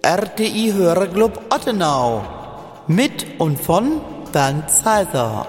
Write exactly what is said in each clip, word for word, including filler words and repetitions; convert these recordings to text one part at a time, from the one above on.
R T I Hörerclub Ottenau mit und von Bernd Zeiser.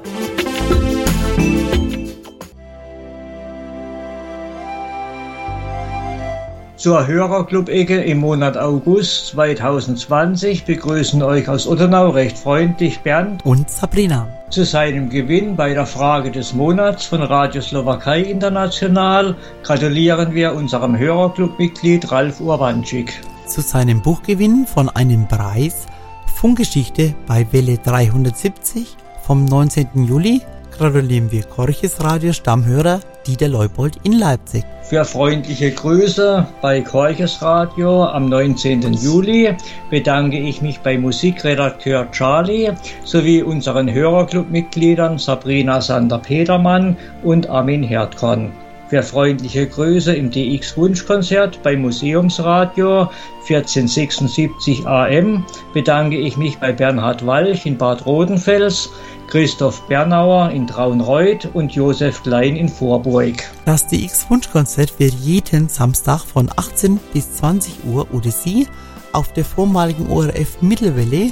Zur Hörerclub-Ecke im Monat August zweitausendzwanzig begrüßen euch aus Ottenau recht freundlich Bernd und Sabrina. Zu seinem Gewinn bei der Frage des Monats von Radio Slowakei International gratulieren wir unserem Hörerclub-Mitglied Ralf Urbanczyk. Zu seinem Buchgewinn von einem Preis Funkgeschichte bei Welle dreihundertsiebzig vom neunzehnten Juli gratulieren wir Korches Radio Stammhörer Dieter Leupold in Leipzig. Für freundliche Grüße bei Korches Radio am neunzehnten Juli bedanke ich mich bei Musikredakteur Charlie sowie unseren Hörerclub-Mitgliedern Sabrina Sander-Petermann und Armin Herdkorn. Für freundliche Grüße im D X-Wunschkonzert bei Museumsradio vierzehntausendsechsundsiebzig A M bedanke ich mich bei Bernhard Walch in Bad Rodenfels, Christoph Bernauer in Traunreut und Josef Klein in Vorburg. Das D X-Wunschkonzert wird jeden Samstag von achtzehn bis zwanzig Uhr U T C auf der vormaligen O R F Mittelwelle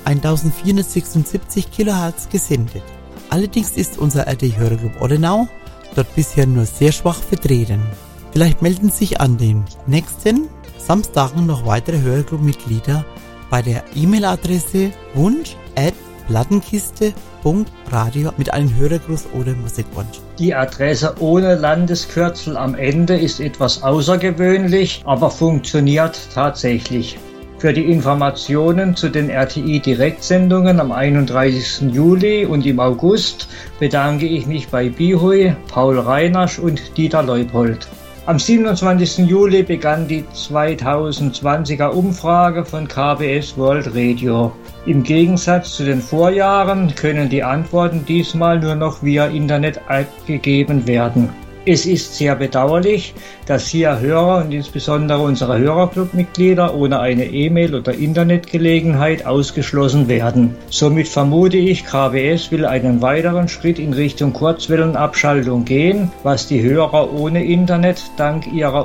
eintausendvierhundertsechsundsiebzig Kilohertz gesendet. Allerdings ist unser R T I Hörerclub Ottenau dort bisher nur sehr schwach vertreten. Vielleicht melden sich an den nächsten Samstagen noch weitere Hörerclub-Mitglieder bei der E-Mail-Adresse wunsch at plattenkiste punkt radio mit einem Hörergruß oder Musikwunsch. Die Adresse ohne Landeskürzel am Ende ist etwas außergewöhnlich, aber funktioniert tatsächlich. Für die Informationen zu den R T I-Direktsendungen am einunddreißigsten Juli und im August bedanke ich mich bei Bihui, Paul Reinasch und Dieter Leupold. Am siebenundzwanzigsten Juli begann die zweitausendzwanziger Umfrage von K B S World Radio. Im Gegensatz zu den Vorjahren können die Antworten diesmal nur noch via Internet abgegeben werden. Es ist sehr bedauerlich, dass hier Hörer und insbesondere unsere Hörerclub-Mitglieder ohne eine E-Mail- oder Internetgelegenheit ausgeschlossen werden. Somit vermute ich, K B S will einen weiteren Schritt in Richtung Kurzwellenabschaltung gehen, was die Hörer ohne Internet dank ihrer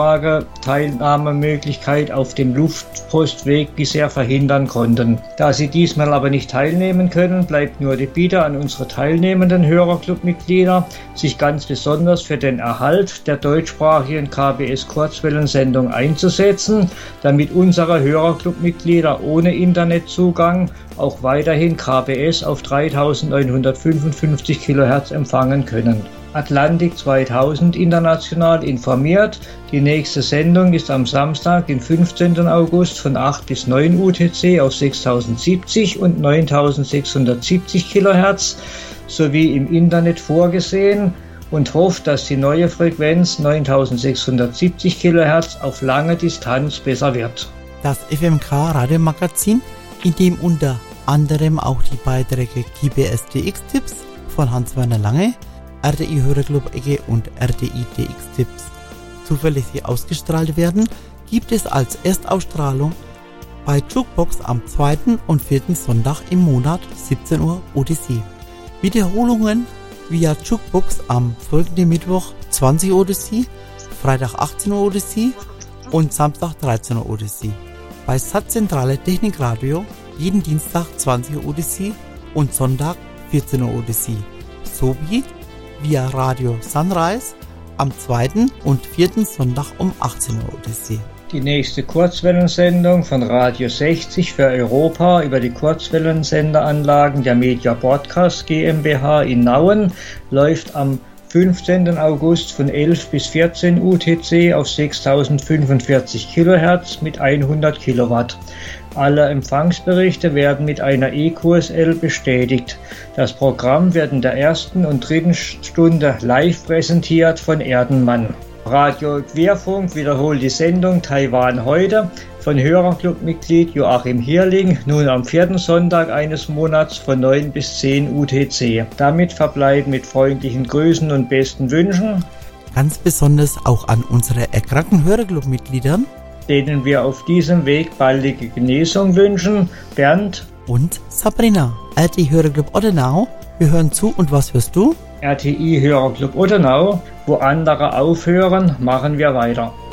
Umfrage-Teilnahmemöglichkeit auf dem Luftpostweg bisher verhindern konnten. Da sie diesmal aber nicht teilnehmen können, bleibt nur die Bitte an unsere teilnehmenden Hörerclub-Mitglieder, sich ganz besonders für den Erhalt der deutschsprachigen K B S-Kurzwellensendung einzusetzen, damit unsere Hörerclub-Mitglieder ohne Internetzugang auch weiterhin K B S auf dreitausendneunhundertfünfundfünfzig Kilohertz empfangen können. Atlantik zweitausend international informiert, die nächste Sendung ist am Samstag, den fünfzehnten August von acht bis neun U T C auf sechstausendsiebzig und neuntausendsechshundertsiebzig Kilohertz sowie im Internet vorgesehen und hofft, dass die neue Frequenz neuntausendsechshundertsiebzig Kilohertz auf lange Distanz besser wird. Das F M K-Radiomagazin, in dem unter anderem auch die Beiträge K B S D X-Tipps von Hans-Werner Lange, R T I Hörerclub-Ecke und R T I D X-Tipps zuverlässig ausgestrahlt werden, gibt es als Erstausstrahlung bei Jukebox am zweiten und vierten Sonntag im Monat siebzehn Uhr U T C. Wiederholungen via Jukebox am folgenden Mittwoch zwanzig Uhr U T C, Freitag achtzehn Uhr U T C und Samstag dreizehn Uhr U T C. Bei Satzzentrale Technikradio jeden Dienstag zwanzig Uhr U T C und Sonntag vierzehn Uhr U T C. Sowie via Radio Sunrise am zweiten und vierten Sonntag um achtzehn Uhr U T C. Die nächste Kurzwellensendung von Radio sechzig für Europa über die Kurzwellensenderanlagen der Media Broadcast GmbH in Nauen läuft am fünfzehnten August von elf bis vierzehn U T C auf sechstausendfünfundvierzig Kilohertz mit hundert Kilowatt. Alle Empfangsberichte werden mit einer E Q S L bestätigt. Das Programm wird in der ersten und dritten Stunde live präsentiert von Erdenmann. Radio Querfunk wiederholt die Sendung Taiwan heute von Hörerclub-Mitglied Joachim Hirling nun am vierten Sonntag eines Monats von neun bis zehn U T C. Damit verbleiben mit freundlichen Grüßen und besten Wünschen. Ganz besonders auch an unsere erkrankten Hörerclub-Mitgliedern, denen wir auf diesem Weg baldige Genesung wünschen, Bernd und Sabrina. R T I Hörerclub Ottenau, wir hören zu und was hörst du? R T I Hörerclub Ottenau, wo andere aufhören, machen wir weiter.